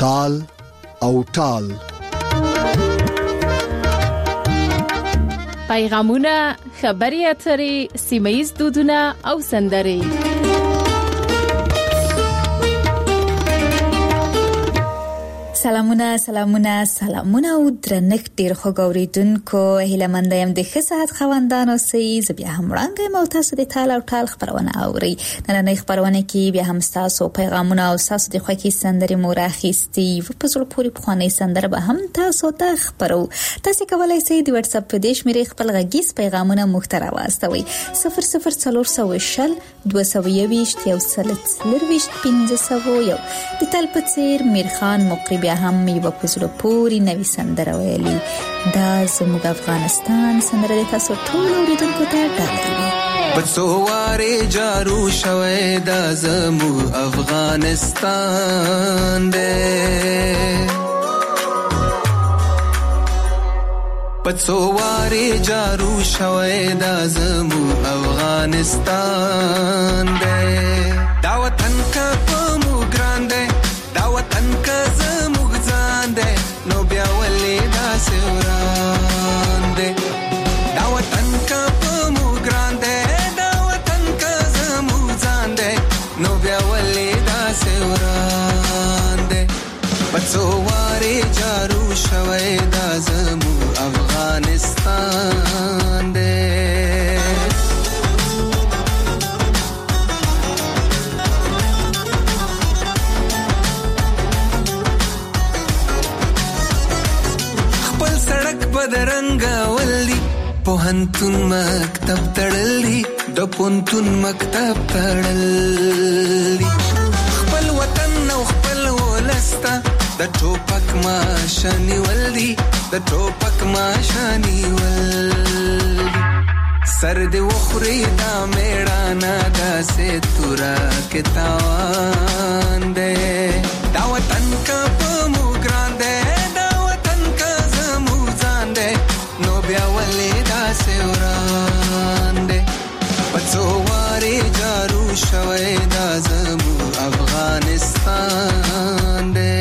تال او ټال. پیغامونه، خبري اترې، سیمه‌ییز دودونه او سندرې. سلامونه او درنښت ډیر خو ګوریدونکو هیله مند یم د ښه صحت خوندانو سي زبیا هم وړاندې مو تاسو د تال او ټال خبرونه اوري. نن خبرونه کې بیا هم تاسو پیغامونه او تاسو د خوښي سندرې مو راخېستي په زړه پورې خوانې سندره به هم تاسو ته خبرو. تاسو کولای شئ د واتس اپ په دې شمیرې خپل غږیز پیغامونه محتوا واستوي 00420 221 1501 د تل په څیر میرخان مقری هم یو په زړه پورې نوې سندره ویلي. دا زموږ افغانستان سندره د تاسو ټول اوریدونکو ته ډالۍ. بڅوارې جارو شوه دا زموږ افغانستان دی. بڅوارې جارو شوه دا زموږ افغانستان دی. دا وطن کا په مو ګران دی، دا وطن کا نو بیا ولې دا سوران دے. دا وطن کا پمو ګران دے، دا وطن کا زمو ځان دے، نو بیا ولې دا سوران دے. بڅو واره جارو شوه دا زمو افغانستان دے. بدرنګا ولي پوهنتون مکتب تړلې، د پوهنتون مکتب تړلې. خپل وطن او خپل ولستا د ټوپک ماشنی ولي، د ټوپک ماشنی ولي. سر دې وخوري دا میړانا داسې تورا کې تاوان دې. دا وطن کا پمو ګران دې، نو بیا ولې دا سوران دے. بڅو واره جارو شوه دا زمو افغانستان دے.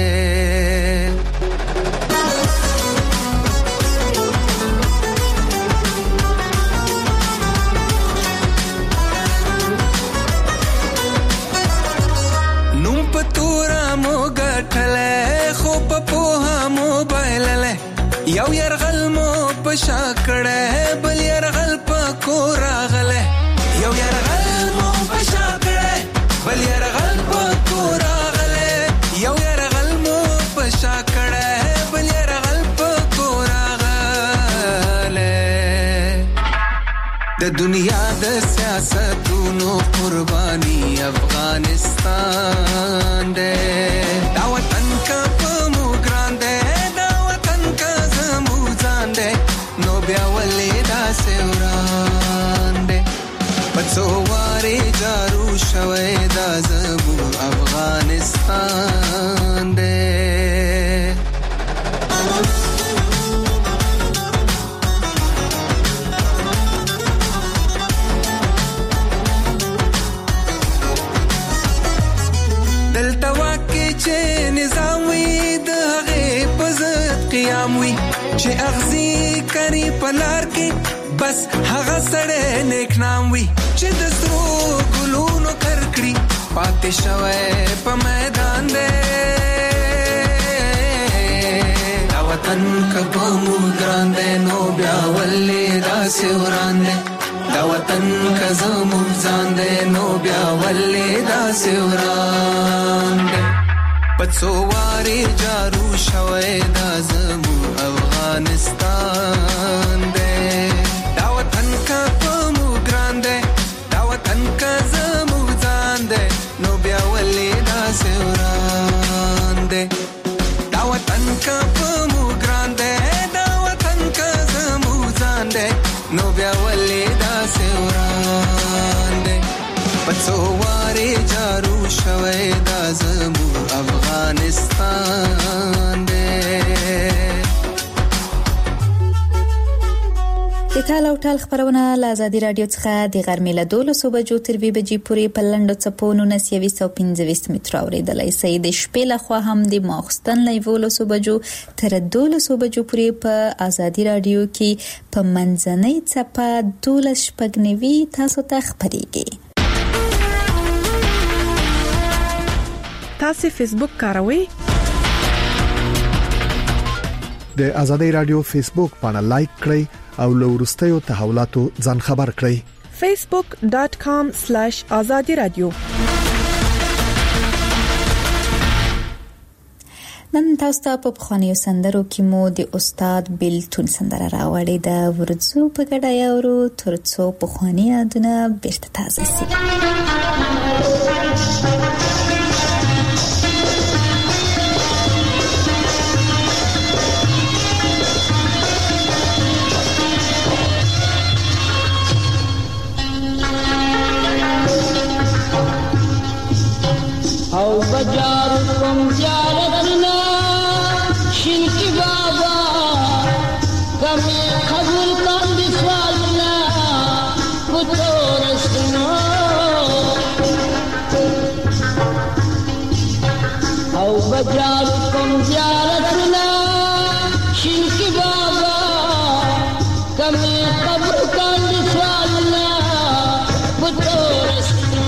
نوم پتورا مو ګټلې، خو په پوها موبایل له یو يرغل مو پشا کړه، بل يرغل پکو راغله. یو يرغل مو پشا کړه، بل يرغل پکو راغله. یو يرغل مو پشا کړه، بل يرغل پکو راغله. د دنیا د سیاستونو قرباني افغانستان دے. دا وطن کا پمو ګران دے، نو بیا ولې دا سوران دے. بڅو واره جارو شوه دا زمو افغانستان دے. دلته واکه چې نظام وي د هغه په ضد قیام وي، چې اغزی کری پلار کې بس هغه سړی نیک نام وي. چې د سرو ګلونو کرکړي پاتې شوه په میدان دی. دا وطن کبه مو ګران دی، نو بیا ولې دا سوران دی. دا وطن کا زمو ځان دی، نو بیا ولې دا سوران دی. بڅو واره جارو شوه دا زمو افغانستان دے. دا وطن کا پمو ګران دے، دا وطن کا زمو ځان دے، نو بیا ولې دا سوران دے. دا وطن کا پمو ګران دے، دا وطن کا زمو ځان دے، نو بیا ولې دا سوران دے. بڅو واره جارو شوه دا زمو افغانستان دے. د د تال او ټال خبرونه له آزادي رادیو څخه د غرمې له 12 بجو تر 2 بجې پورې په لنډو څپو 1925 متر اورېدلای شئ. د شپې له خوا هم د ماخستن له 12 بجو تر 12 بجو پورې په آزادي رادیو کې په منځنۍ څپه 12 تاسو ته خبرېږي. تاسو فیسبوک کاروئ؟ د آزادي رادیو فیسبوک باندې لایک کړئ او له وروستیو تحولاتو ځان خبر کړئ. facebook.com/azadi radio. نن تاسو ته په خوانیو سندرو کې مو د استاد بیلتون سندره راوړې ده. ورځو په ګډه یاورو ترڅو په خواني یادونه بیرته تازه شي. او بجار کم زیارتنا شنکی بابا کمی قبول کندی سوالنا کتورستنا او بجار کم زیارتنا شنکی بابا کمی قبول کندی سوالنا کتورستنا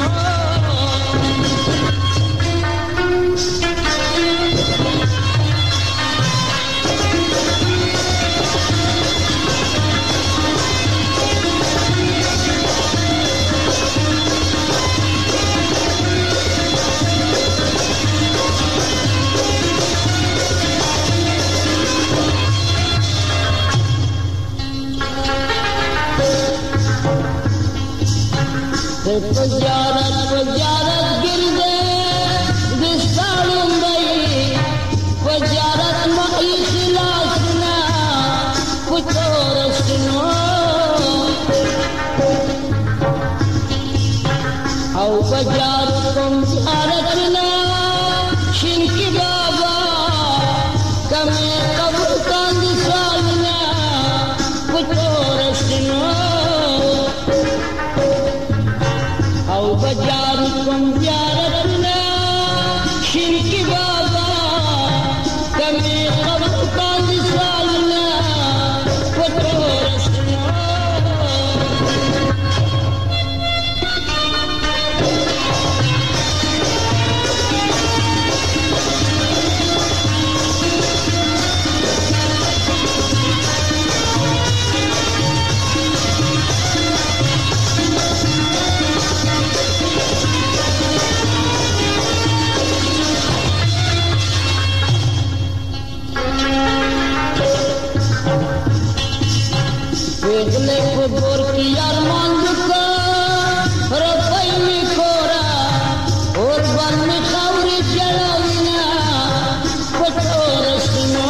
Pujarat girde distalum bai pujarat ma ikhlasna putorasno au pujarat kum ziyaratna shinki baba kame qabul kan disalna putorasno او بجاركم زيارتنا شنكي بابا كمي قبل كان سالنا وتورثنا वेगले कुबूर की अरमान दुका रफ़ाई में खोरा और बन में खौरी जलाविना पटोरसना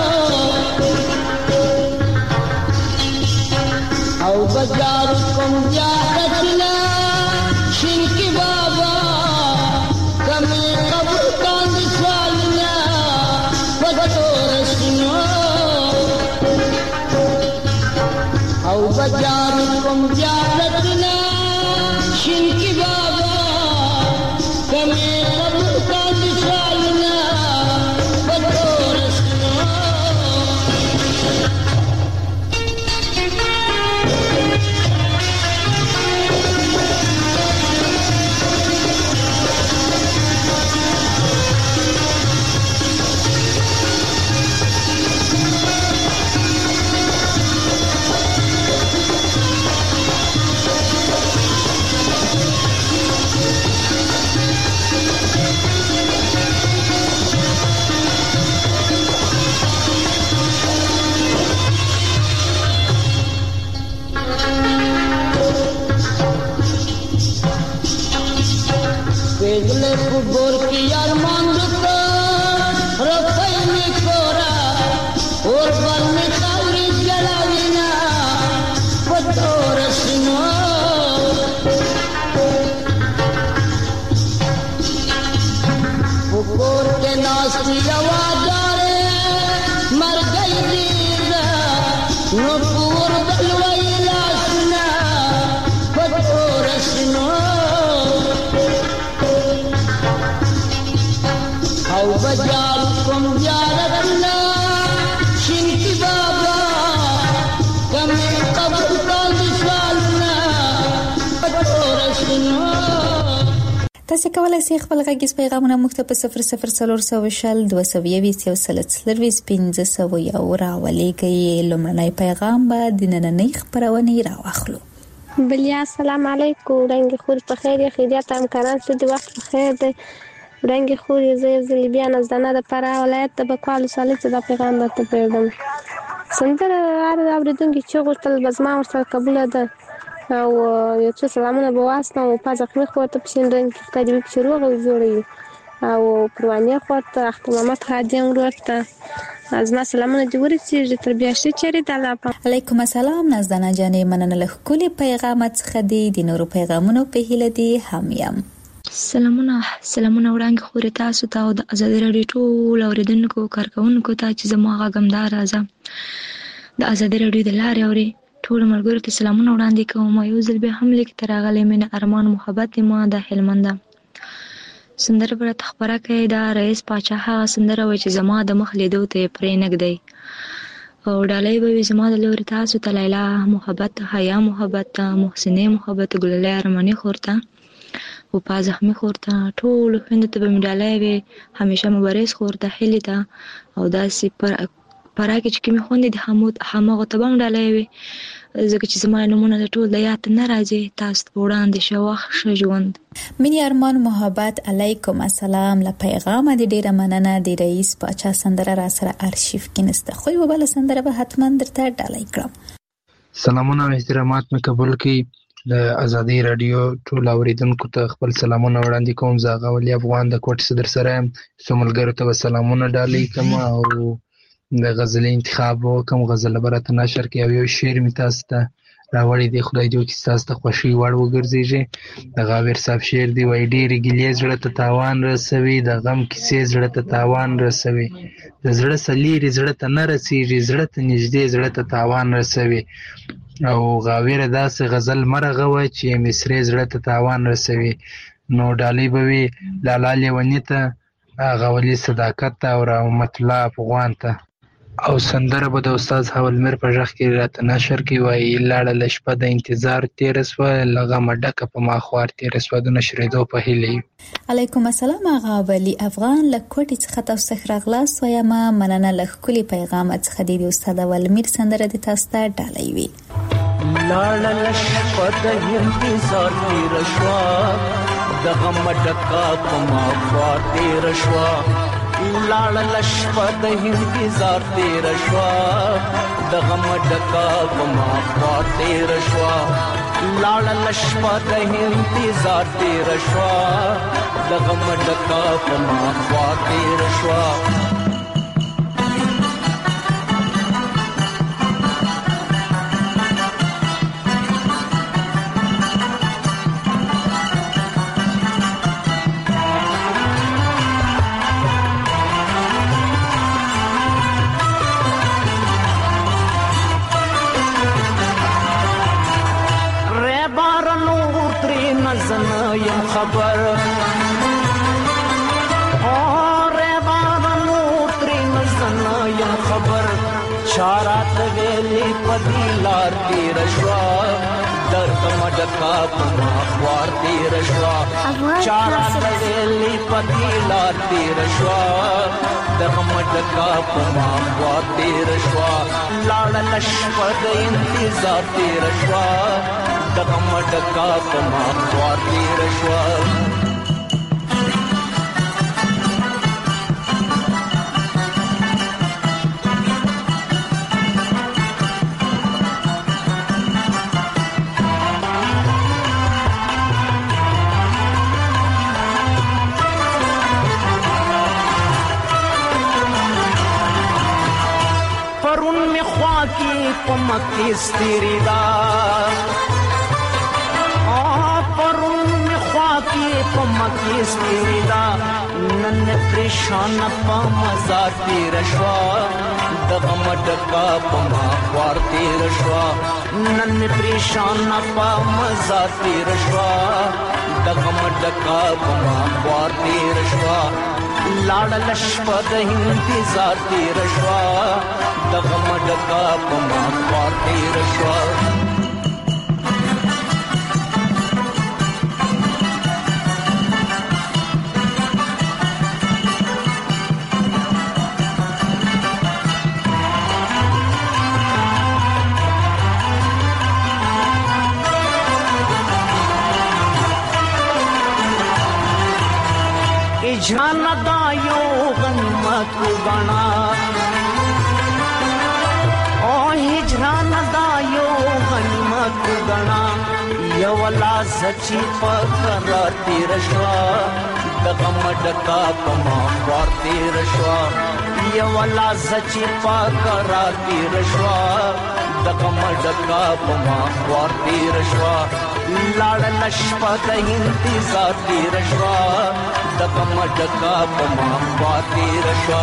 औ बजार कम जाकतना शिनकी बाबा कमे कब्र कांद सालना पटोरसना او بجاركم زيارتنا شنكي بابا كمي قبل كان سالنا بدورسنا वेगले कुबूर की अरमान दुका रफ़ाई में खोरा और बन में खौरी जलाविना पटोरसना कुबूर के नास्ती आवाज़ारे मर गई दीदा नूपुर बलवाई بجار کوم یار الله شینکی بابا کم قبر باندې سوالنا پټور شنو. تاسو کولای شئ خپل غږیز پیغامونه موږ ته په 0040 222 راولېږئ. لومړنی پیغام به د نننۍ خپرونې راواخلو. بلیا السلام علیکم. رنګ خور په خیر یا خیریت همکاران ته د وخت په خیر دی. رنګ خور زه یو بیا نزدنه د فراه ولایت د بکوالو سالې ته د پیغام درته پرېږدم. سندره اورېدونکي چې غوښتل به زما ورسره قبوله ده او یو څه سلامونه به واستم او په زخمي خواته په شین رنګ کې خدای دې وکړي چې روغ او جوړ وي او پروانیه خواته اختر محمد خادم ورور ته زما سلامونه دې ورسېږي. تر بیا ښه چېرې د الله په علیکم السلام نازدانه جانې، مننه له ښکلي پیغامات څخه دي. د نورو پیغامونو په هیله دي هم یم. سلامونه وړاندې خورې تاسو ته او د ازادي راډیو ټول اورېدونکو کارکوونکو ته چې زما غږ همدا راځه د ازادي راډیو د لارې اوري ټول ملګرو ته سلامونه وړاندې کوم. یو ځل بیا هم لیک ته راغلی مینه ارمان محبت ما د هلمند سندره به راته خپره کړئ. دا رئیس پاچا هغه سندره وایي چې زما د مخ لیدو ته یې پرې نږدی او ډالۍ به وي زما د لورې تاسو ته لیلا محبت، حیا محبت، محسنې محبت، ګلالۍ ارماني خور ته او په زخمي خور ته ټولو خویندو ته به مې ډالۍ وي. همیشه مبارز خور ته هیلې ته او داسې پرا کې چې کومې خویندې د هماغو ته به هم ډالۍ وي ځکه چې زما نومونه د ټول د یاد نه راځي. تاسو ته وړاندې شه وخت ښه ژوند. مینې ارمان محبت علیکم السلام. له پیغامه د ډیره مننه. د رئیس پاچا سندره را سره ارشیف کې نسته خو یو بل سندره به حتما درته ډالۍ کړم. سلامونه او احترامات مې قبول کړئ. د ازادي راډیو ټول اوریدونکو ته خپل سلامونه وړاندې کوم. زه غولی افغان د کوټ صدر سره څو ملګرو ته سلامونه ډالۍ کوم او د غزل انتخاب وکم. غزل برته نشر کې یو شعر می تاسو ته راوړی دی. خدای دې وکړي تاسو ته خوشي وړ وګرځيږي. د غاویر صاحب شعر دی وای ډېری ګلې زړه ته تاوان رسوي، د غم کیسې زړه ته تاوان رسوي، د زړه سلیری زړه ته نه رسیږي، زړه ته نږدې زړه ته تاوان رسوي. او غاویر داسې غزل مرغه وای چې مصری زړه ته تاوان رسوي. نو ډالۍ به وي لالا لیونی ته، غولی صداقت ته او رحمت الله افغان ته. او سندره به د استاد حولمیر په ژغ کې راته نشر کې وایي لاړه شپه د انتظار تېره سوه، له غمه ډکه په ما خوار تېره سوه. د نشرېدو په هیله یو. علیکم السلام. آغا ولی افغان له کوټې څخه تاسو ته راغلاست وایم. مننه له ښکلي پیغامات څخه د استاد حولمیر سندره د تاسو ته ډالۍ وي. لاړه شپه د انتظار تېره سوه، د غمه ډکه په ما خوار تېره سوه. لاړه شپه د انتظار تېره شوه، د غم ډکه په ما خوار تېره شوه. لاړه شپه د انتظار تېره شوه، د غم ډکه په ما خوار تېره شوه. خبر اور بابا تری نزنا یم خبر چارات ویلی پدی لار تیر شوا درد مډکا پما خوار تیر شوا چارات ویلی پدی لار تیر شوا درد مډکا پما خوار تیر شوا لاړه لشپه د انتظار تیر شوا د غم ډکا په ما خوار تېر شوه. پرون می خوا کې په مکې ستېرې ده پمکی سپیدا نن پریشان په مزار تیر شوا د غم ډکا په ما خوار تیر شوا نن پریشان په مزار تیر شوا د غم ډکا په ما خوار تیر شوا لاړل شپه د انتظار تیر شوا د غم ډکا په ما خوار تیر شوا اجران دا یو غنیمت وګڼا او هجران دا یو غنیمت وګڼا یو لاس چې په قرار تیر شوا د غم ډکا په ما خوار تیر شوا یو لاس چې په قرار تیر شوا د غم ډکا په ما خوار تیر شوا لاړل شپه د انتظار تیر شوا د غم ډکا په ما خوار تیر شوا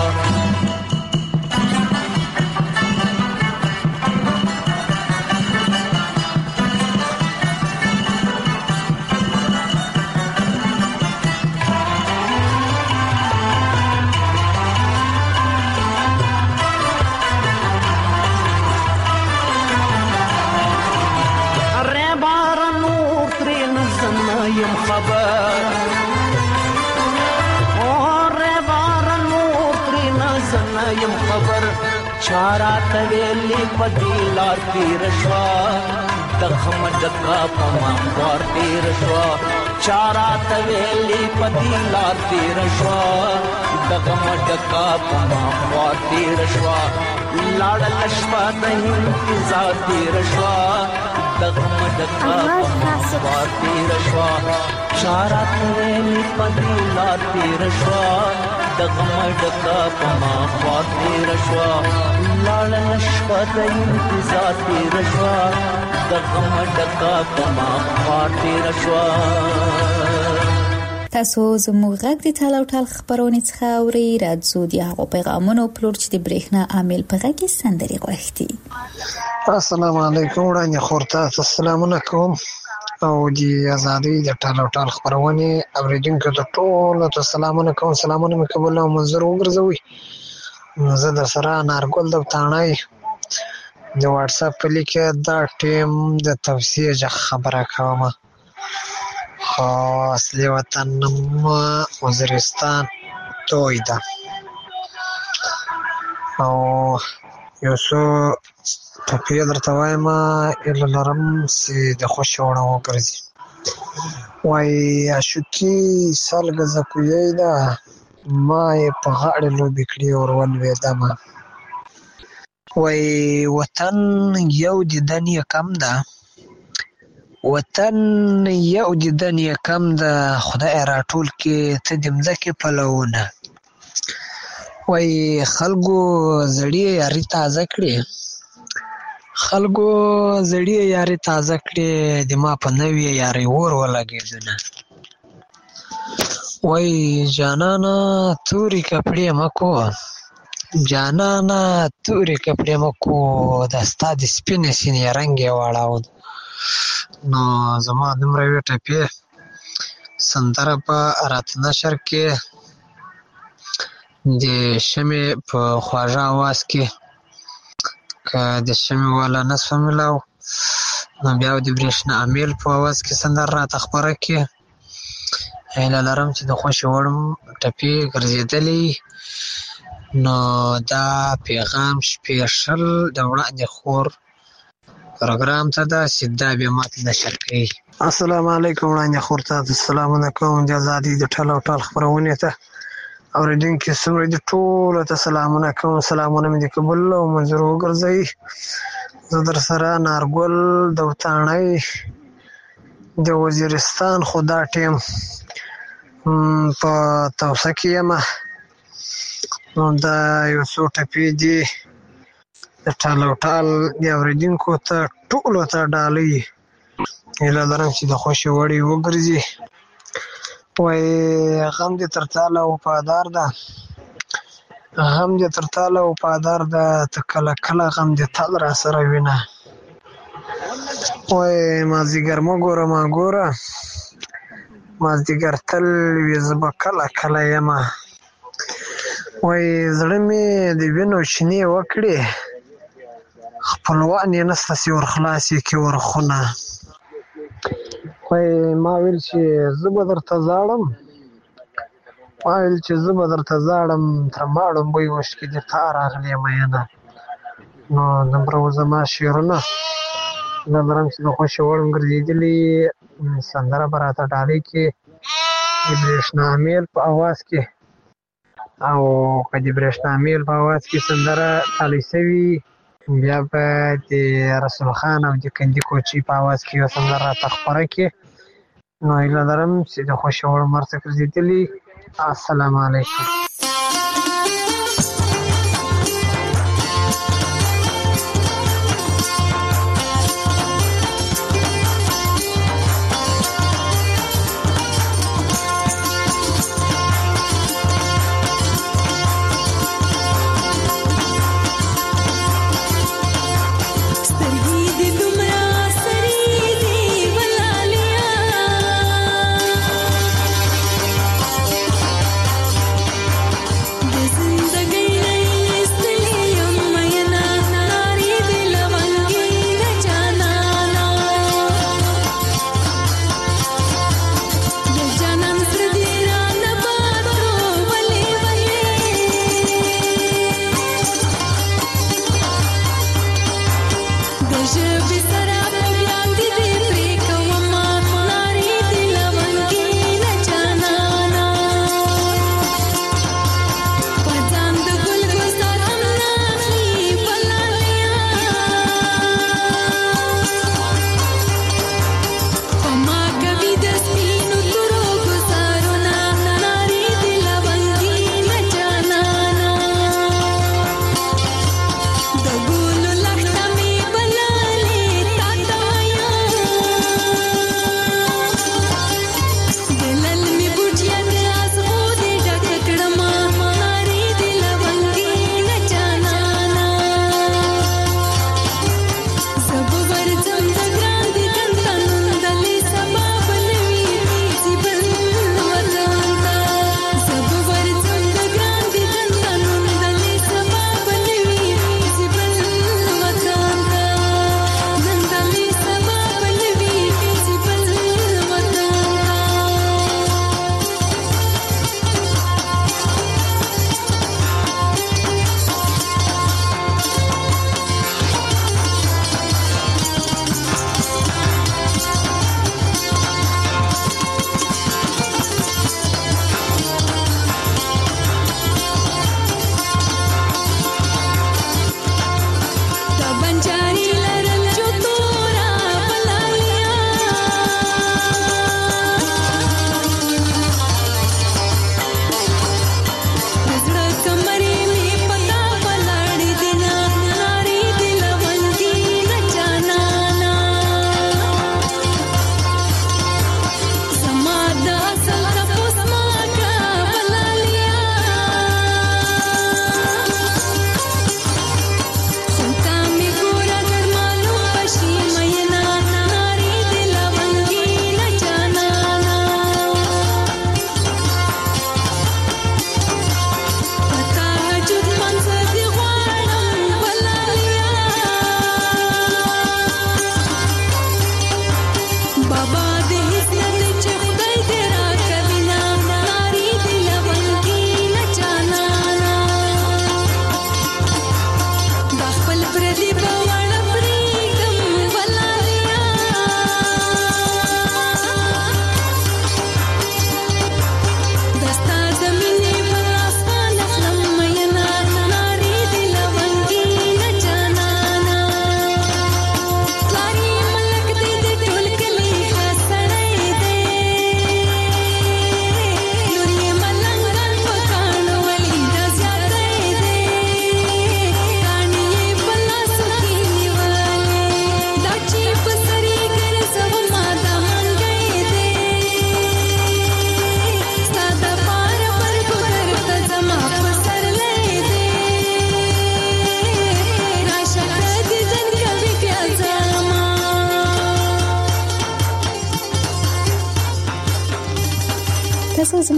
یم خبر اور بار نور تری نزن یم خبر چارا تویلی پدی لار تیر شوا دغم ڈکا پما خوار تیر شوا چارا تویلی پدی لار تیر شوا دغم ڈکا پما خوار تیر شوا لاړل شپه د انتظار تیر شوا دغم ډکا پما خوار تیر شوا چارا تویلی پدی لار تیر شوا دغم ډکا پما خوار تیر شوا لاړل شپه د انتظار تیر شوا دغم ډکا پما خوار تیر شوا تاسو زموږ غږ د ټال او ټال خبرونه څخه اوري راځو د هغو پیغامونو پلور چې د برېښنا عامل په غږ کې سندري غوښتي. السلام علیکم وړاندې خورته السلام علیکم او د ازادي د ټال او ټال خبرونه اوریدونکو ته ټول ته سلامونه کوم سلامونه مې قبول او منظور وګرځوي. زه د سره نارګل د تانای د واتس اپ په لیکه دا ټیم د توصیه خبره کوم. اصلي وطن وزیرستان توی ده او یو څو ټپې درته وایم ایله لرم چې د خوښې وړ وګرځي. وایي عاشقي سالګه زکویی ده ما یې په غاړې لوبې کړې ور ولوېدمه. وایي وطن یو دیدن یې کم ده وطن یو دیدن یې کم ده خدای راټول کې ته د مځکې پلونه. وایي خلکو زړې یاري تازه کړې خلکو زړې یاري تازه کړې د ما په نوې یاري اور ولګېدونه. وایي جانانه تورې کپړې مکو جانانه تورې کپړې مکو دا ستا د سپینې سینې رنګ یې واړاوه. نو زما دومره وی ټپې سندره په راته نشر کې د شمې په خواږه اواز کې که د شمې والا نصفه ملاو نو بیا د برېښنا امیل په اواز کې سندره راته خپره کې. هیله لرم چې د خوښې وړ ټپې ګرځېدلې. نو دا پیغام سپیشل د وړاندې خور پروګرام ته ده چې دا بیا ماته نشر کوي. السلام علیکم وړاندې خور ته سلامونه کوم د ازادي د ټال او ټال خپرونې ته اورېدونکي څومره دي ټولو ته سلامونه کوم سلامونه مې د قبول او منظور وګرځوي. زه در سره نارګل د وتاڼۍ د وزیرستان خو دا ټیم په توسه کې یم. نو دا یو څو ټپې دي د ټال او ټال د اورېدونکو ته ټولو ته ډالۍ. هیله لرم چې د خوښې وړ وګرځي. وایي غم دې تر تاله وفادار ده غم دې تر تاله وفادار ده ته کله کله غم دې تل را سره وینه. وایي مازدیګر مه ګوره ما ګوره مازدیګر تل وي زه به کله کله یمه. وای زړه مې د وینو چینې وکړې، خپلوان یې نسته چې ورخلاص یې کړي ورخونه. وای ما ویل چې زه به درته ژاړم، تر ماړم بوی وشکې د تا راغلې مینه. نو دومره و زما شعرونه زه لرم چې د خوښې وړ ګرځېدلي. سندره به راته ډالۍ کې د برېښنا میل په اواز کې، او که د برېښنا میل په اواز کې سندره ډالۍ شوي بیا به د رسول خان او د کندي کوچي په اواز کې یو سندره راته خپره کړي. نو هیله لرم چې د خوښې وړ مرسته ګرځېدلي. السلام علیکم.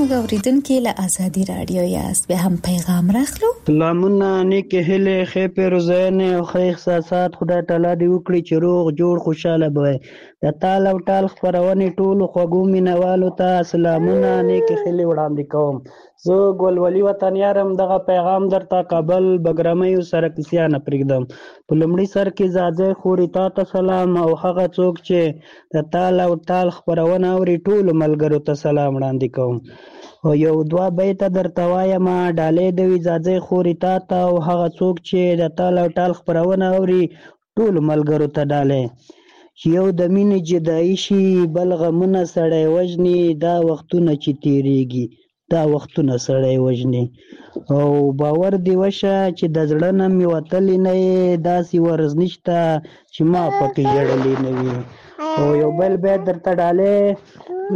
زموږ اوریدونکو له ازادي رادیو یاست، به هم پیغام راخلو. سلامونه، نیکه هیله، خیر پیروزینه او خیر احساسات خدای تعالی دې وکړي چې روغ جوړ خوشاله وي. د تال او ټال خبرونه ټول خوږو مینوالو ته سلامونه، نیکه هیله وړاندې کوم. زه ګلولي وطنیارم. دغه پیغام درته کابل بګرامي سره کیسه نه پرېږدم. په لومړي سر کې زاځي خوري ته سلام او هغه څوک چې د تال او ټال خبرونه اوري ټول ملګرو ته سلام وړاندې کوم. او یو دوه بیت درته وایم، ډالې د زاځي خوري ته او هغه څوک چې د تال او ټال خبرونه اوري ټول ملګرو ته ډالې. چې یو د مینې جدایي شي بل غمونه سړی وژني، دا وختونه چې تیریږي دا وختونه سړی وژني. او باور دی وشه چې د زړه نه مې وتلی نه یې، داسې ورځ نشته چې ما پکې ژړلی نه وي. او یو بل بیت درته ډالې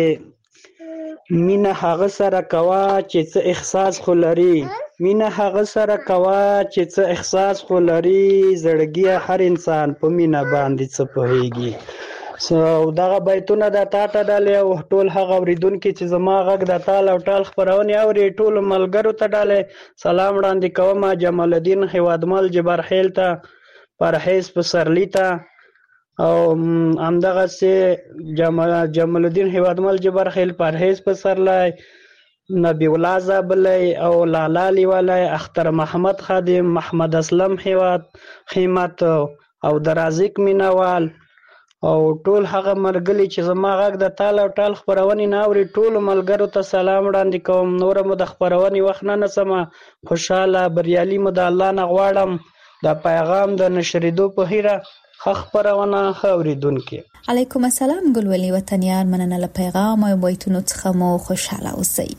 وي، مینه هغه سره کوه چې څه احساس خو لري، مینه هغه سره کوه چې څه احساس خو لري، زړګیه هر انسان په مینه باندې څه پوهیږي. او دغه بیتونه د تا ته ډالې او ټول هغه اوریدونکي چې زما غږ د تال او ټال خپرونې اوري ټول ملګرو ته ډالې سلام وړاندې کوم. جمال الدین هیوادمل جبرخیل ته، پرهیز پسرلی ته، او همدغسې جمال الدین هیوادمل جبرخیل، پرهیز پسرلی، نبی الله زابلی او لالا لیوالی، اختر محمد خادم، محمد اسلم خیمت او درازیک مینوال او ټول هغه مرګلي چې زما غږ د تال او ټال خبرونې نه اوري ټول ملګرو ته سلام وړاندې کوم. نوره مو د خبرونې وخت نه نسمه، خوشحاله بریالي مو د الله نه غواړم. د پیغام د نشریدو په هیره ښه خپرونه ښه اورېدونکي. علیکم السلام ګلولي وطنیار، مننه له پیغام او بیتونو څخه مو خوشحاله اوسئ.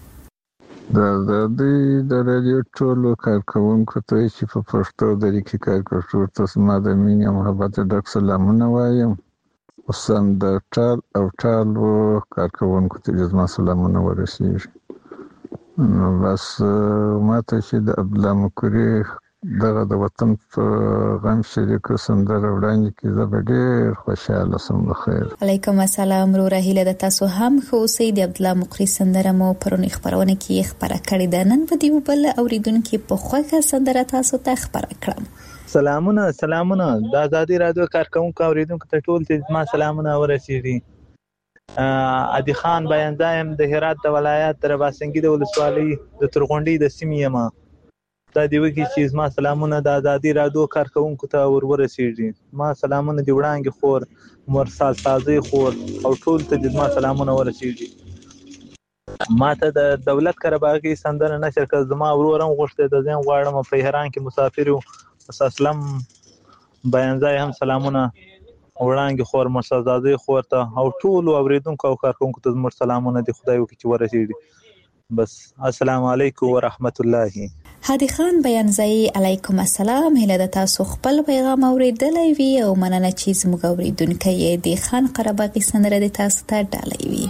د رادیو ټولو کارکوونکو ته چې په پښتو درې کې کار کوي ته زما د مینې او محبت ډک سلامونه وایم. خصوصا د ټال او ټالو کارکوونکو ته زما سلامونه ورسیږي. نو بس ماته چې د عبدالله مکوري دغه د وطن په غم شریکو سندره وړاندې کې زه به ډېر خوشحاله شم. بخیر. علیکم السلام وروره، هیله د تاسو هم ښه اوسئ. د عبدالله مکوري سندره مو پرونی خپرونه کې خپره کړې ده، نن به د یو بل اوریدونکي په خوښه سندره تاسو ته خپره کړم. سلامونه د ازادي رادیو کارکوونکو اوریدونکو ته ټول ته زما سلامونه ورسیږي. عادي خان بیانځایم د هرات د ولایت د رباسنګي د ولسوالۍ د ترغونډۍ د سیمې یم. دا دی وکی چې زما سلامونه د ازادي رادیو کارکوونکو ته ورسیږي. ما سلامونه دی وړاندې خور مرسال سازي خور او ټول ته زما سلامونه ورسیږي. ما ته د دولت کرباغي سندره نشر کړ، زما ورورم غوښته د ځین غواړم په هران کې مسافر یو. اسلام بیانځای هم سلامونه وړاندې خور مرسال سازي خور ته او ټول اوریدونکو او کارکوونکو ته زما سلامونه دی خدای وکړي چې ورسیږي. بس السلام علیکم ورحمت الله. هادي خان بیانځای علیکم السلام، هیله د تاسو خپل پیغام اوریدلی وي او مننه چې زموږ اوریدونکي د خان قرباغي سندره د تاسو ته ډالۍ وي.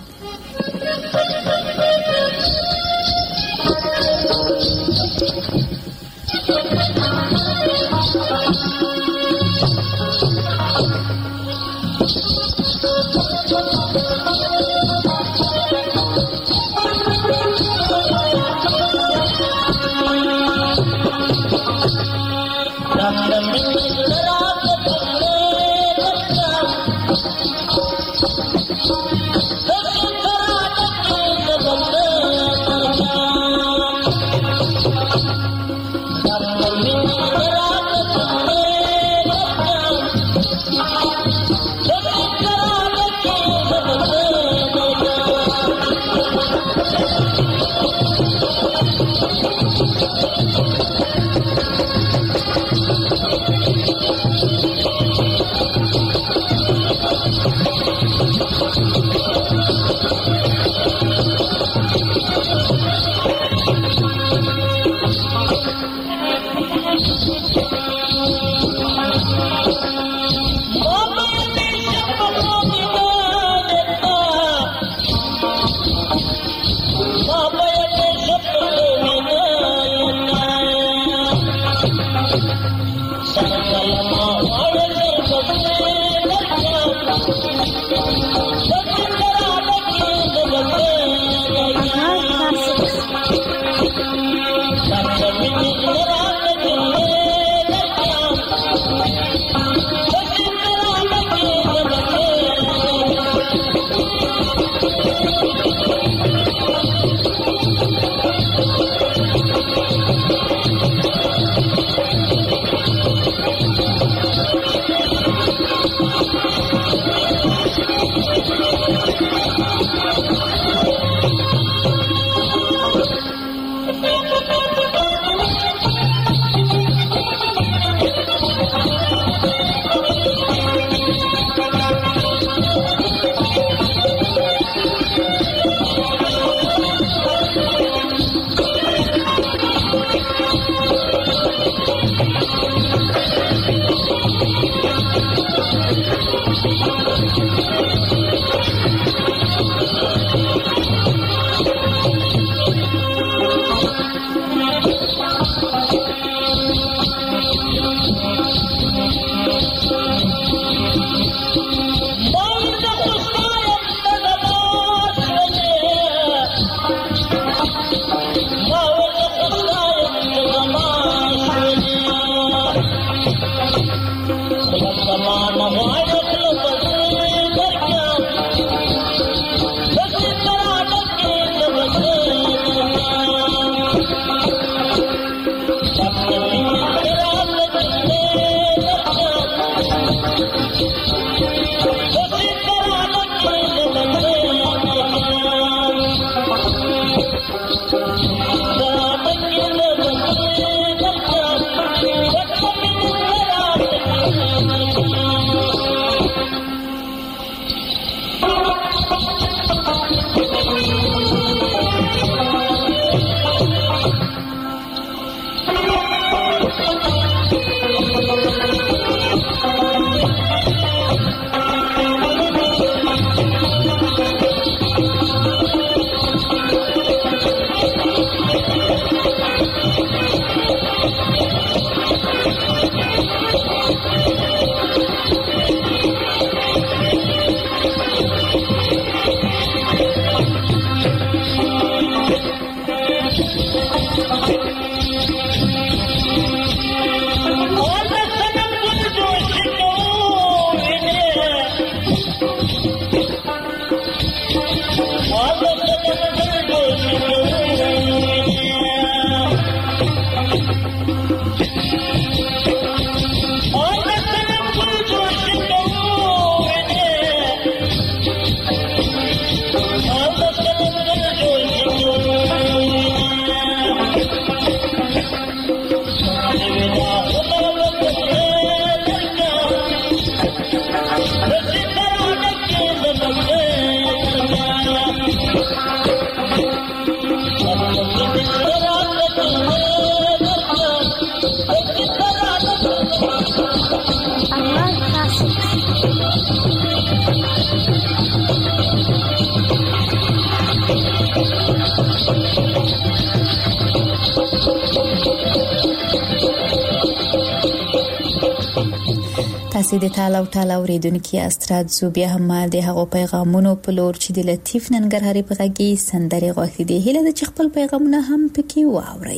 تاسو د تاله او تاله اوریدونکو استرادزو بیا هم د هغو پیغامونو په لور چې د لطیف ننګرهاري په غږی سندري غوښتي دي هله د خپل پیغامونه هم پکې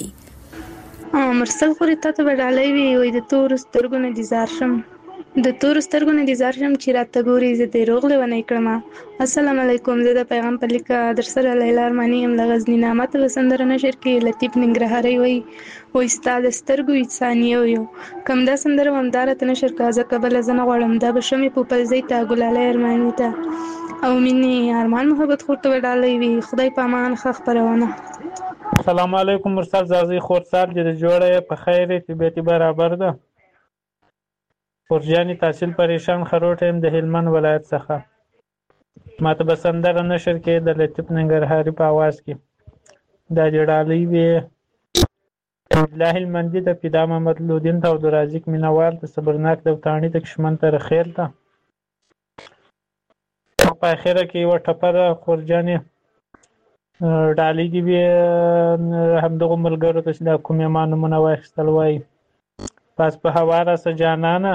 واوري مرسل خوري ته وډالې وی وي د تور سترګو نه انتظار شم چې راته ګوري زه د روغ لونی کړم السلام علیکم زه د پیغام په لیکه در سره لیلا ارمانی ام لغزنی نامت وسندر نشر کې لطیف ننګرهاري وي و استاد سترګو انسانیو یو کم دا سندر ومدار ته نشر کازه قبل زنه غړم دا بشمي په پلځي تا ګلاله ارمانی ته او مني ارمان محبت خورته وډالې وی خدای پامان خخ پرونه السلام علیکم مرسل زازي خورسار د جوړه په خیر طبيعتي برابر ده ورجاني تحصیل پریشان خروټ هم د هلمند ولایت څخه ماته بسندر نشر کې د لطیف ننګرهاري په आवाज کې دا جړالي وی الله المندي د پیدا محمد لودین ته د رازق مینوال د صبرناک د وتانی د کشمن تر خیر ته په اخره کې و ټپر خورجاني ډالي دی هم دغه ملګرو ته د کومه مانو واخستل وای پس په هواره سجانانه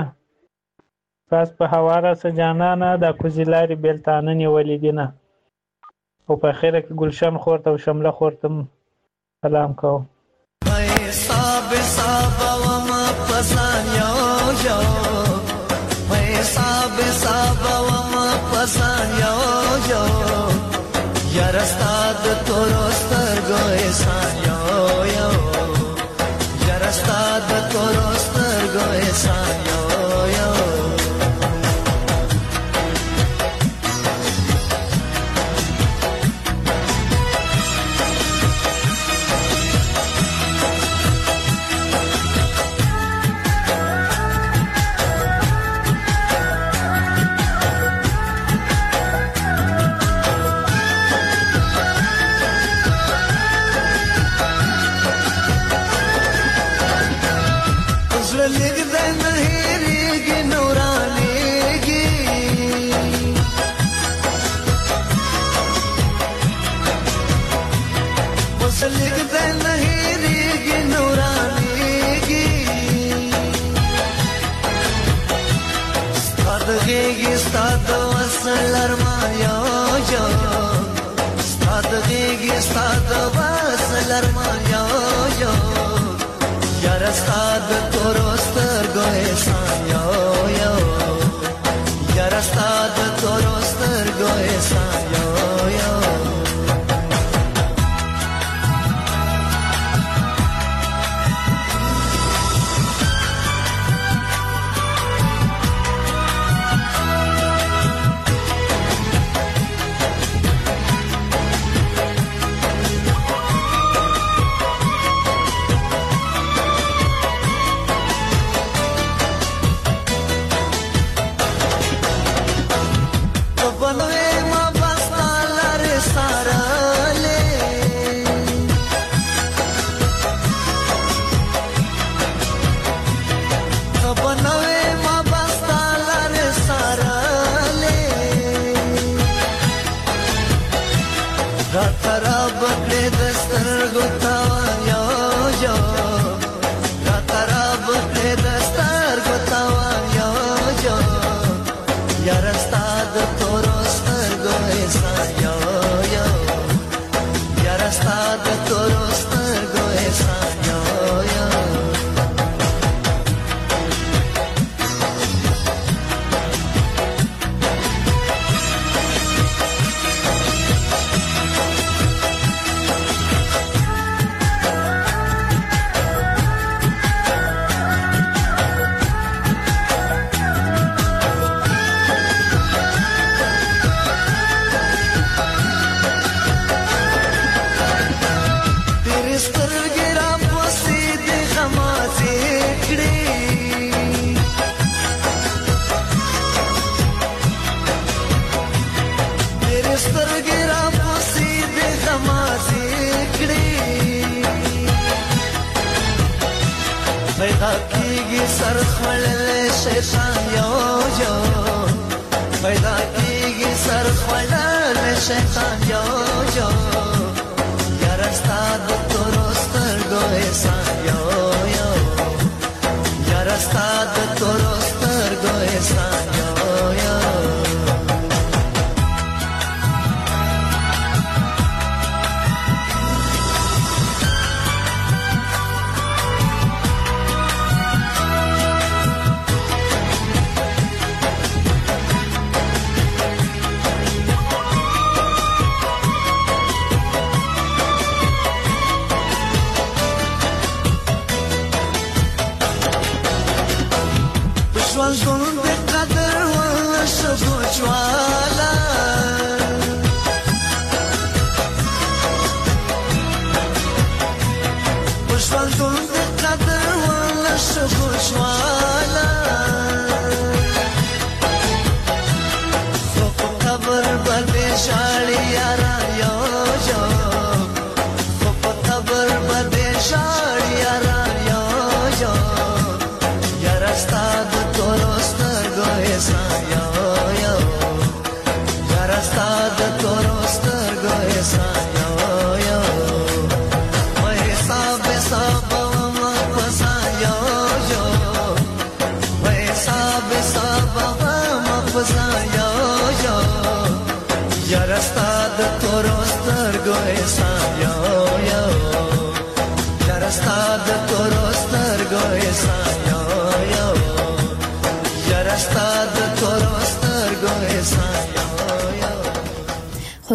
د کوزیلاري بیلتانه نیولې دینه او په اخره کې گلشن خورته او شمله خورته سلام کوم صاحب و ما پسان یو صاحب و ما پسان یو ستاد تورو سترګو احسان یو یو یاره ستاد تورو سترګو احسان یو یو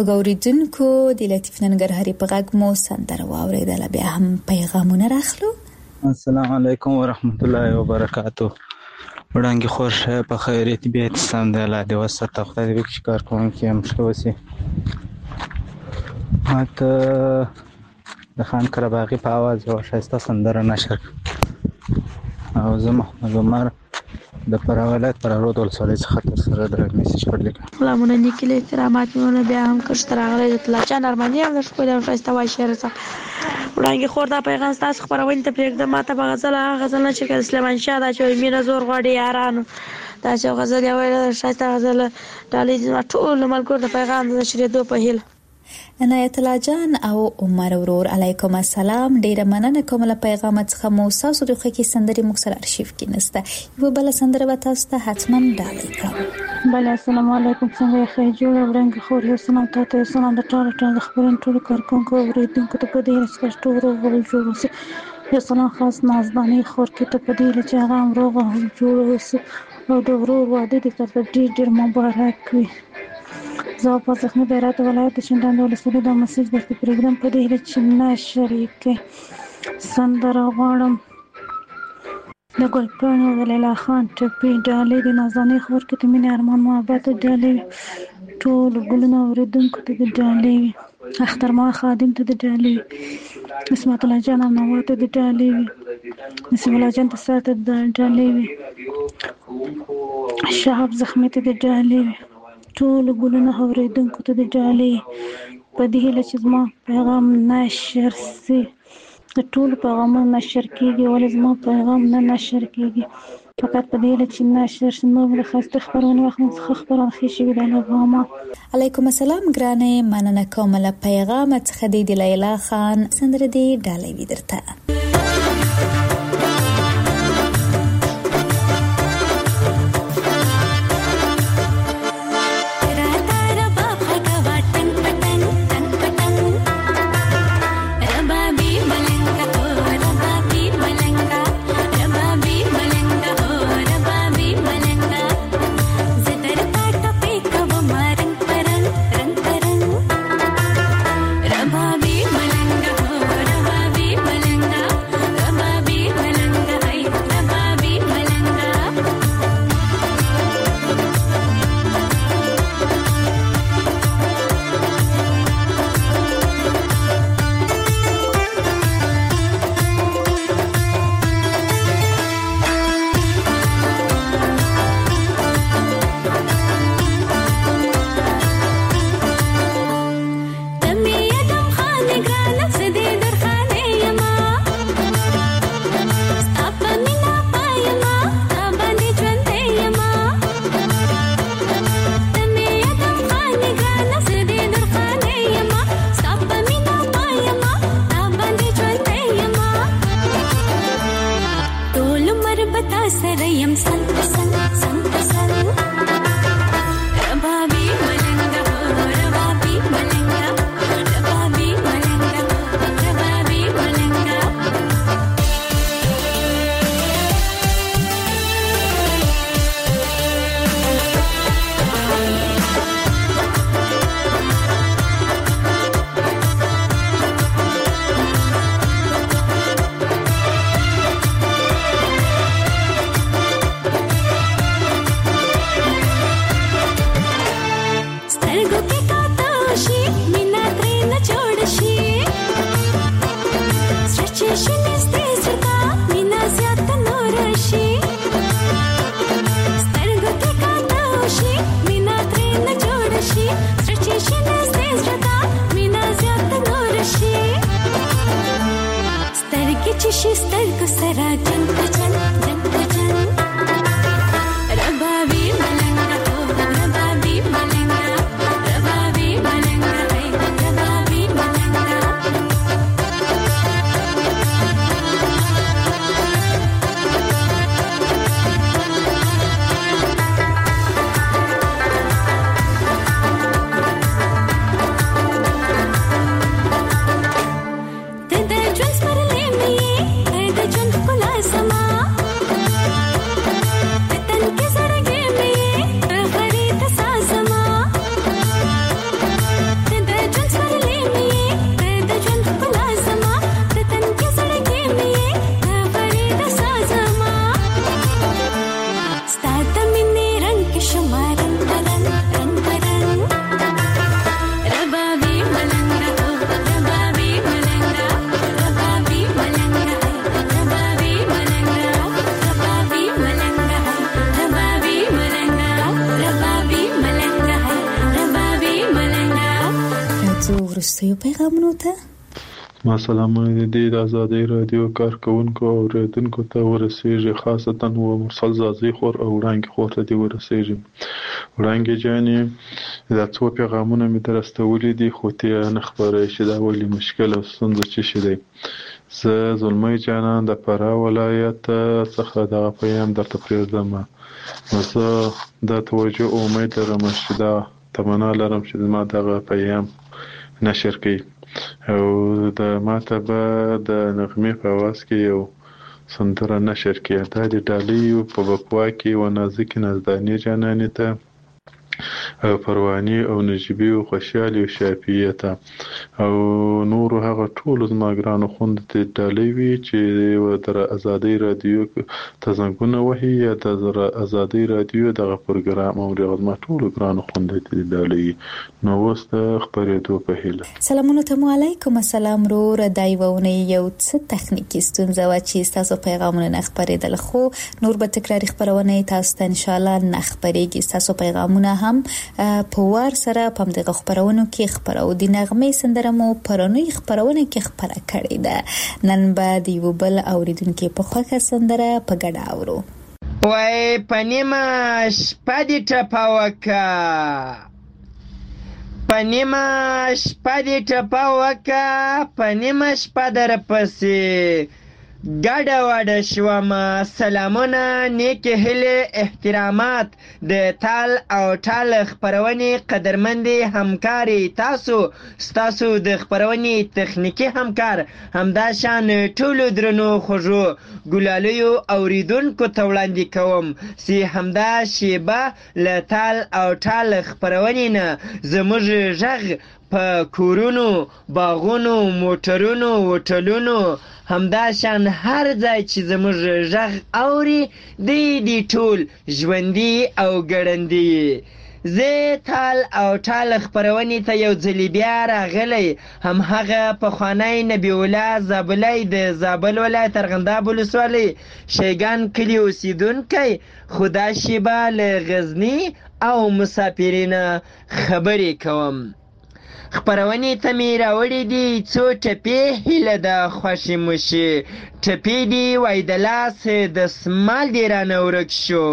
خوګوریدونکو د لطیف ننګرهاري په غږ مو سندره واوریدله. بیا هم پیغامونه راخلو. السلام علیکم ورحمت الله وبرکاتو. وړاندې خوښه په خیریت بیت سم د الله د وسط خدای دې وکړي کار کوونکي هم ښه وسی. ماته د خان قرباغي په اواز یو ښایسته سندره نشر او زه محمد عمر د فراه ولایت فراه ولسوالۍ څخه تر سره د میسج پر لیکم. سلامونه نیکي له احترامات مونه بیا هم کښته راغلی د طلا جان ارماني هم د ښکلي او ښایسته وایي شعر څخه وړاندې خور دا پیغام ستاسو خپرونې ته پرېږدم. ماته به غزل هغه غزل نه چې د سلیمان شاه دا چې وایي مینه زور غواړي یارانو دا چې غزل یې ویله ښایسته غزل ډالۍ دي زما ټولو ملګرو د پیغام د نشرېدو په هیله. عنایت الله جان او عمر ورور علیکم السلام. ډیره مننه کوم له پیغام څخه مو تاسو د خوږی سندري مو سره ارشیف کې نسته. یو بل سندره به تاسو ته حتما ډالۍ کړم. بله السلام علیکم. څنګه یې ښه جوړ وړاندې خور یو سلام تاسو سلام د ټول خبرن ټول کارکونکو اوریدونکو ته په دې چې ټول ورو جوړ اوسه. یو سلام خاص نازداني خور کې ته په دې چې هغه روغ او جوړ اوسه او د ورور واده دې تر ډیر مبارک وي. زه په ځخنه بیرات ولایت شندان ولسوالۍ د مسیج د پروګرام په دې چې نه شریکه سندره غواړم د ګلپاڼو ولیلا خان ټپي ډالۍ د نازنې خور کې ته مینه ارمان محبت ډالۍ ټول ګلونه اوریدونکو ته د ډالۍ اخترما خادم ته د ډالۍ اسمت الله جان نوات ته د ډالۍ نسیم الله جان ته ساته د ډالۍ شهاب زخمی ته د ډالۍ ټول ګلونه اوریدونکو ته د ډالۍ په دې هیله چې زما پیغام نشر سي. د ټول پیغامونه نشر کیږي ولې زما پیغام نه نشر کیږي فقط په دې هیله چې نشر شي. نو د خاصه خبرونه وخت څخه خبرونه خېشي د نظام. علیکم السلام ګرانه مننه کوم له پیغام څخه د لیلا خان سندره دی ډالۍ ودرته. د ژوند سپرلې مې د ژوند ښکلا سما وروستیو پیغامونو ته. ما سلامونه دي د آزادۍ رادیو کارکونکو او اوریدونکو ته ورسیږي، خاصتا و مرسل زازي خور او وړانګې خور ته دي ورسیږي. وړانګې جانې دا څو پیغامونه مې درستولي دي خو ته نه خبرې چې دا ولې مشکل او ستونزه څه شي دی. زه زلمی جانان د فراه ولایت څخه دغه پیغام درته پرېږدم. نو زه دا توجه او امید لرم چې دا تمنا لرم چې ما دغه پیغام نشر کړي او د ماته به د نغمې په आवाज کې یو سندره نشر کړي. دا د ډالۍ په بکوا کې و نازک نازداني جانانې ته او پرواني او نجيبي او خوشحالي او شافعیه ته او نور هغه ټول زما ګرانو خوند ته ډالۍ وي چې در آزادۍ رادیو ته زنګونه وهي یا د آزادۍ رادیو دغه پروګرام او دغه ما ټول ګرانو خوند ته ډالۍ نو اوس د خبرېدو په هیله. سلامونه ته علیکم. السلام رو دایوونه یو څه تخنیکی ستونزه و چې تاسو پیغامونه نه خبرېدل خو نور به تکراری خبرونه تاسو ته ان شاء الله نه خبرېږي. تاسو پیغامونه هم په وار سره په دغه خبرونو کې خبرو دي. نغمې سندره مو پرونی خبرونه کې خبره کړې ده. نن به د یو بل اوریدونکو په خوښه سندره په ګډه اورو. وای پنیما شپه دې ټپاوکا پنیما شپه دې ټپاوکا پنیما شپه در پسې ګډه وډه شوم. سلامونه نیکې هیلې احترامات د تال او ټال خپرونې قدرمندې همکاري ستاسو د خپرونې تخنیکي همکار همدا شان ټولو درنو خوږو ګلالیو اوریدونکو ته وړاندې کوم چې همدا شیبه له تال او ټال خپرونې نه زموږ غږ په کورونو باغونو موټرونو وټلونو همدا شان هر ځای چې زموږ غږ اوري دی ټول ژوندي او ګړندي. زه تال او ټال خپرونې ته یو ځلې بیا راغلی همهغه پخوانی نبی الله زابلی د زابل ولایت ارغنداب ولسوالۍ شیګان کلي اوسیدونکی خو دا شیبه له غزني او مسافرینه خبرې کوم. خپرونې ته مې راوړې دي څو ټپې هیله د خوښې مشي ټپې دي وای د لاس د سمال دې رانه ورک شو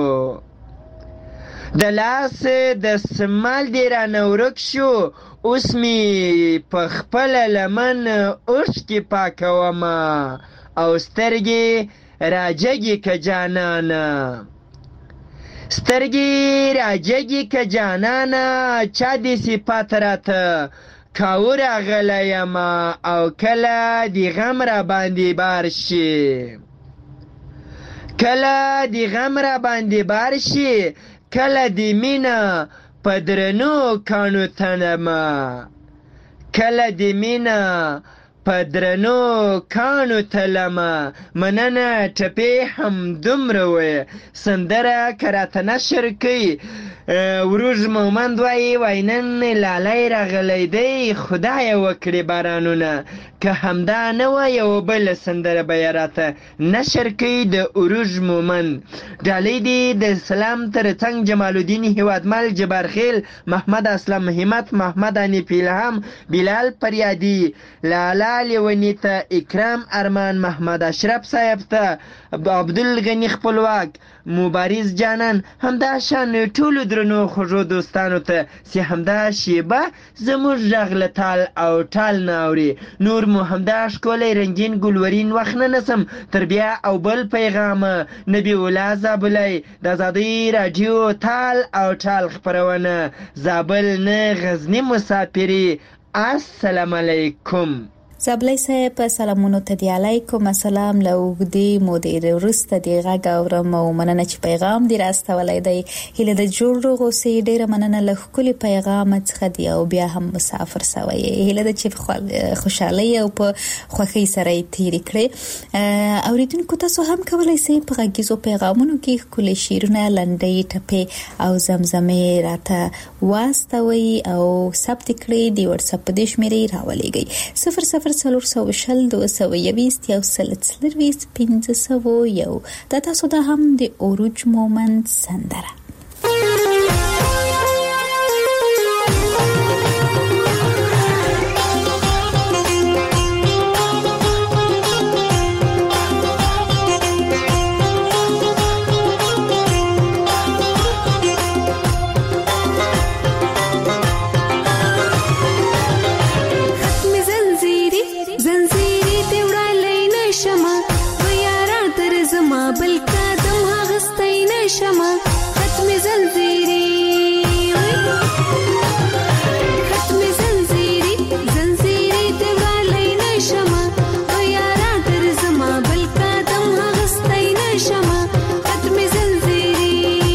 د لاس د سمال دې رانه ورک شو اوس مې په خپله لمن اوښکې پاکومه او سترګې راجګې که جانانه سترګې راجګې که جانانه چا دې صفات راته کاوه راغلی یم او کله د غم را باندې بار شي کله د غم را باندې بار شي کله د مینه په درنو کاڼو تنمه کله د مینه په درنو کاڼو تلمه. مننه ټپې هم دومره وی سندره که راته نشر کوي. وروژ مومند وای نن لالی راغلی دی خدای وکړي بارانونه که همدا نه وه یو بل سندره به یې راته نشر کوي د وروژ مومند. ډالۍ دي د سلام تر څنګ جمال الدین هیوادمل جبارخیل محمد اسلم همت محمد انیف الهام بلال پریادي لالا لیونی ته اکرام ارمان محمد اشرف صاحب ته عبدالغنی خپلواک مبارز جانان همدا شان ټولو درنو خوږو دوستانو ته چې همدا شیبه زموږ غږ له تال او ټال نه اوري. نور مو همدا ښکلی رنګین ګلورین وخت نه نسم تر بیا او بل پیغام نبی الله زابلی د آزادۍ راډیو تال او ټال خپرونه زابل نه غزني مسافري. السلام علیکم. زابلی صاحب سلامونو ته دی علیکم السلام. له اوږدې مودې وروسته د غږ اورم او مننه چې پیغام دې راستولی دی. هیله د جوړ روغ اوسئ. ډېره مننه له ښکلي پیغام څخه دی او بیا هم مسافر سوی یې. هیله ده چې خوشحالۍ او په خوښۍ سره یې تېرې کړې. اوریدونکو تاسو هم کولی شئ په غږیزو پیغامونو کې ښکلي شعرونه لنډۍ ټپې او زمزمې راته واستوئ او ثبت کړئ. د وټساپ په دې شمېرې راولېږئ 0400 221 140 501. دا تاسو ته هم د اوروج مومند سندره. نشمه ختم زنجیری ختم زنجیری زنجیری دیوالی نشمه و یارا درزما بل قدم هغستی نشمه ختم زنجیری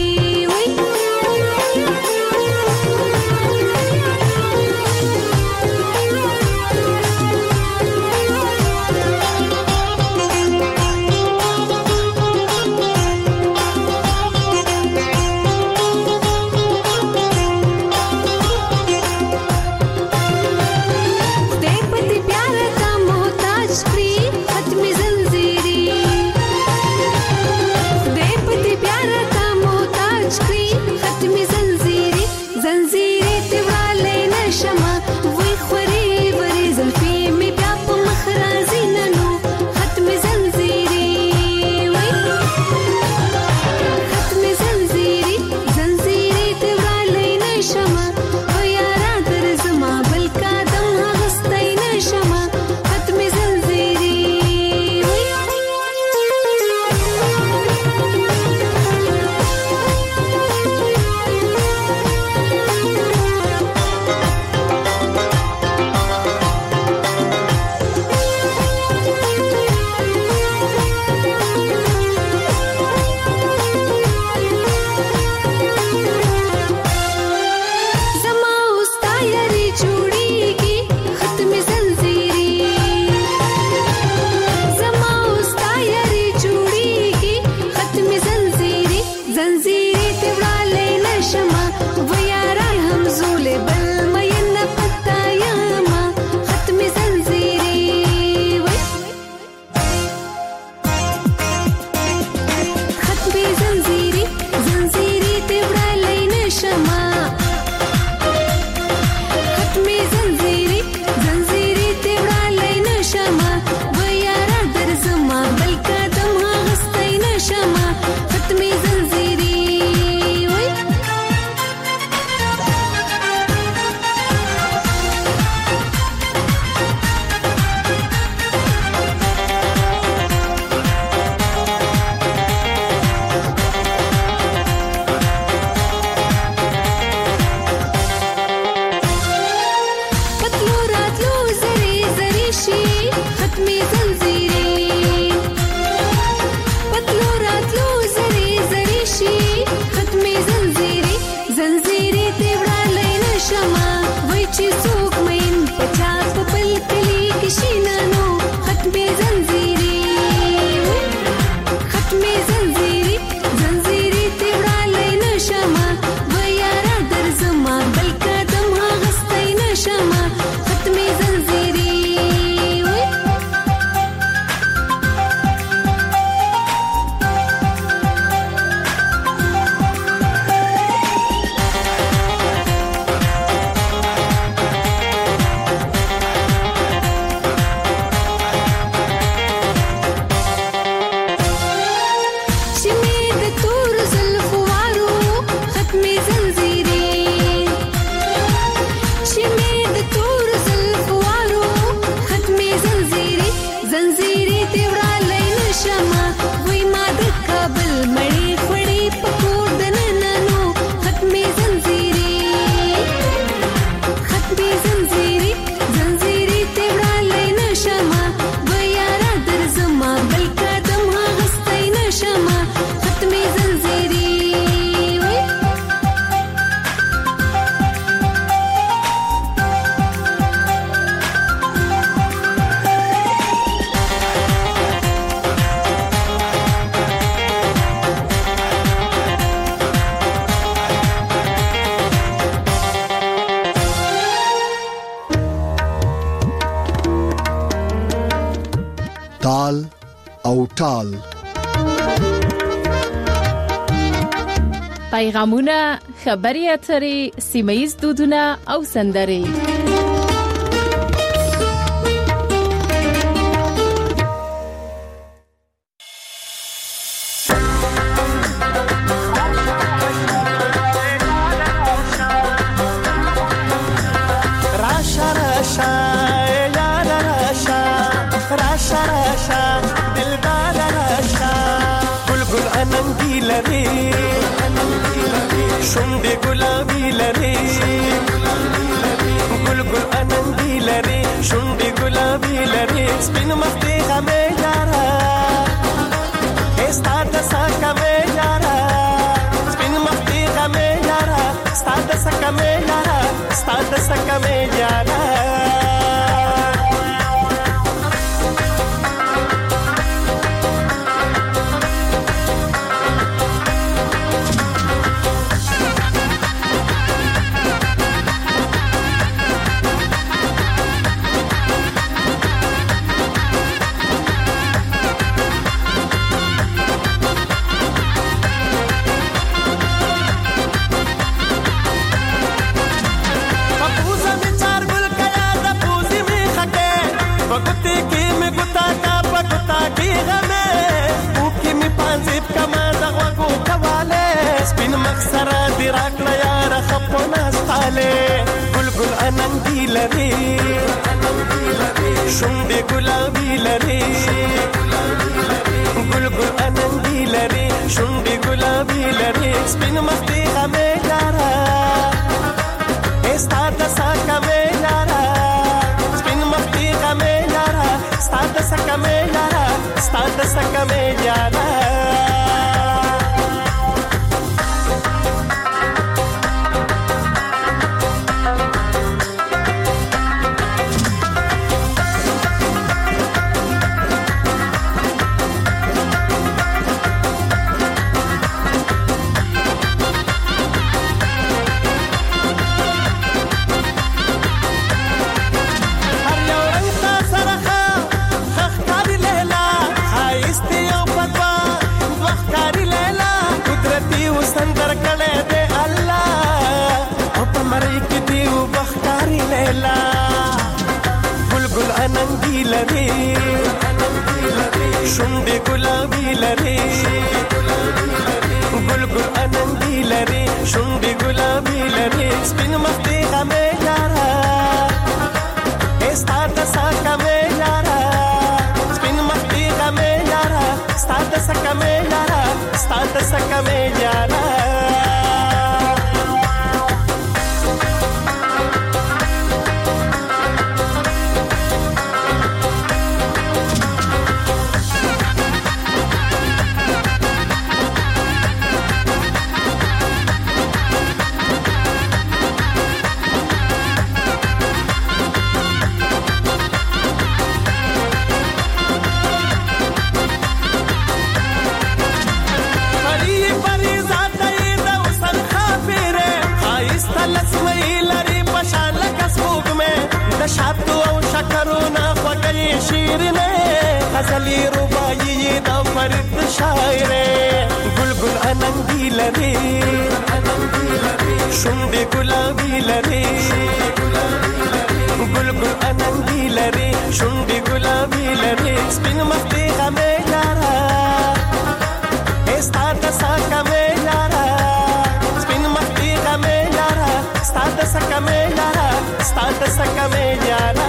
تال او ټال پیغامونه، خبري اترې، سیمه‌ییز دودونه او سندرې. لري شونډې ګلابي لري ګل ګل اننګي لري شونډې ګلابي لري سپین مخ دې غمې یاره ستا د سکه مې یاره سپین مخ دې غمې یاره ستا د سکه مې یاره ستا د سکه مې یاره سره دی راکړه یاره خپو نستاله ګل ګل اننګي لري شونډې ګلابي لري ګل ګل اننګي لري شونډې ګلابي لري سپین مخ دې غمې یاره ستا د سکه مې یاره سپین مخ دې غمې یاره ستا د سکه مې یاره ستا د سکه مې یاره لري شونډې ګلابي لري ګل ګل اننګي لري شونډې ګلابي لري سپین مخ دې غمې یاره ستا د سکه مې یاره سپین مخ دې غمې یاره ستا د سکه مې یاره ستا د سکه مې یاره شاتو او شکرونه خوږې شیرینې غزلې رباعي د فرید شاعرې ګل ګل اننګي لري شونډې ګلابي لري ګل ګل اننګي لري شونډې ګلابي لري سپین مخ دې غمې یاره ستا د سکه مې یاره سپین مخ دې غمې یاره ستا د سکه مې یاره ستا د سکه مې یاره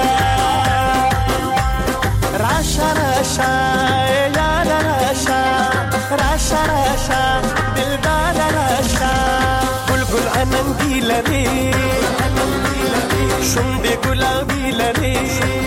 راشه راشه یاره راشه راشه راشه دلدار راشه ګل ګل اننګي لري شونډې ګلابي لري